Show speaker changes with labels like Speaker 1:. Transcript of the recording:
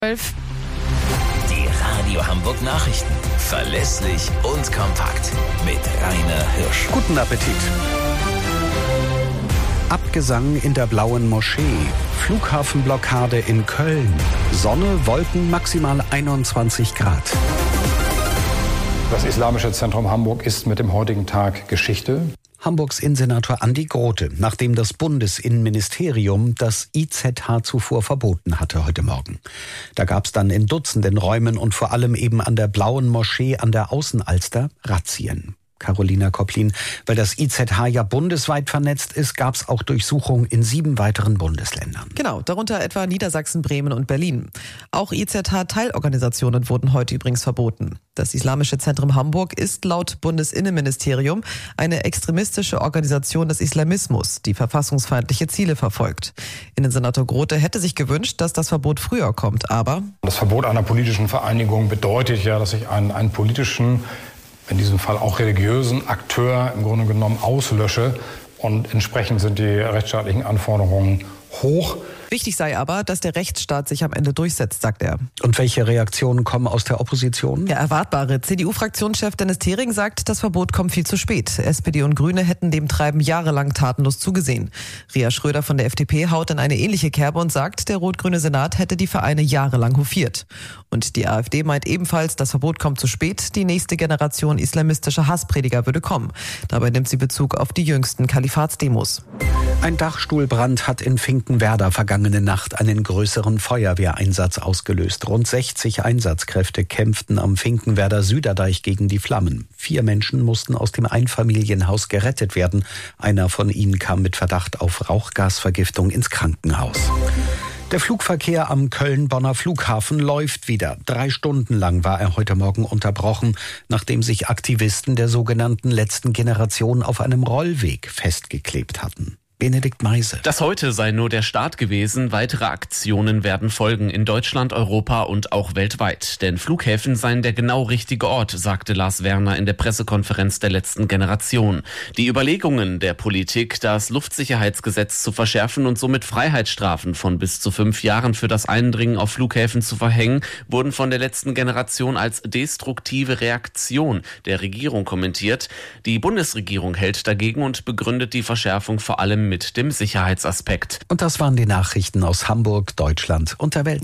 Speaker 1: 12.
Speaker 2: Die Radio Hamburg Nachrichten. Verlässlich und kompakt. Mit Rainer Hirsch.
Speaker 3: Guten Appetit. Abgesang in der Blauen Moschee. Flughafenblockade in Köln. Sonne, Wolken, maximal 21 Grad.
Speaker 4: Das Islamische Zentrum Hamburg ist mit dem heutigen Tag Geschichte.
Speaker 3: Hamburgs Innensenator Andi Grote, nachdem das Bundesinnenministerium das IZH-Zufuhr verboten hatte heute Morgen. Da gab es dann in Dutzenden Räumen und vor allem eben an der Blauen Moschee an der Außenalster Razzien. Carolina Koplin, weil das IZH ja bundesweit vernetzt ist, gab es auch Durchsuchungen in 7 weiteren Bundesländern.
Speaker 5: Genau, darunter etwa Niedersachsen, Bremen und Berlin. Auch IZH-Teilorganisationen wurden heute übrigens verboten. Das Islamische Zentrum Hamburg ist laut Bundesinnenministerium eine extremistische Organisation des Islamismus, die verfassungsfeindliche Ziele verfolgt. Innensenator Grote hätte sich gewünscht, dass das Verbot früher kommt, aber
Speaker 4: Das Verbot einer politischen Vereinigung bedeutet ja, dass ich einen politischen, in diesem Fall auch religiösen Akteur im Grunde genommen auslösche. Und entsprechend sind die rechtsstaatlichen Anforderungen hoch.
Speaker 5: wichtig sei aber, dass der Rechtsstaat sich am Ende durchsetzt, sagt er.
Speaker 3: Und welche Reaktionen kommen aus der Opposition?
Speaker 5: Ja, erwartbare. CDU-Fraktionschef Dennis Thering sagt, das Verbot kommt viel zu spät. SPD und Grüne hätten dem Treiben jahrelang tatenlos zugesehen. Ria Schröder von der FDP haut in eine ähnliche Kerbe und sagt, der rot-grüne Senat hätte die Vereine jahrelang hofiert. Und die AfD meint ebenfalls, das Verbot kommt zu spät. Die nächste Generation islamistischer Hassprediger würde kommen. Dabei nimmt sie Bezug auf die jüngsten Kalifatsdemos.
Speaker 3: Ein Dachstuhlbrand hat in Finkenwerder vergangene Nacht einen größeren Feuerwehreinsatz ausgelöst. Rund 60 Einsatzkräfte kämpften am Finkenwerder Süderdeich gegen die Flammen. 4 Menschen mussten aus dem Einfamilienhaus gerettet werden. Einer von ihnen kam mit Verdacht auf Rauchgasvergiftung ins Krankenhaus. Der Flugverkehr am Köln-Bonner Flughafen läuft wieder. 3 Stunden lang war er heute Morgen unterbrochen, nachdem sich Aktivisten der sogenannten letzten Generation auf einem Rollweg festgeklebt hatten. Benedikt Meise.
Speaker 6: Das heute sei nur der Start gewesen. Weitere Aktionen werden folgen in Deutschland, Europa und auch weltweit. Denn Flughäfen seien der genau richtige Ort, sagte Lars Werner in der Pressekonferenz der letzten Generation. Die Überlegungen der Politik, das Luftsicherheitsgesetz zu verschärfen und somit Freiheitsstrafen von bis zu 5 Jahren für das Eindringen auf Flughäfen zu verhängen, wurden von der letzten Generation als destruktive Reaktion der Regierung kommentiert. Die Bundesregierung hält dagegen und begründet die Verschärfung vor allem mit dem Sicherheitsaspekt.
Speaker 3: Und das waren die Nachrichten aus Hamburg, Deutschland und der Welt.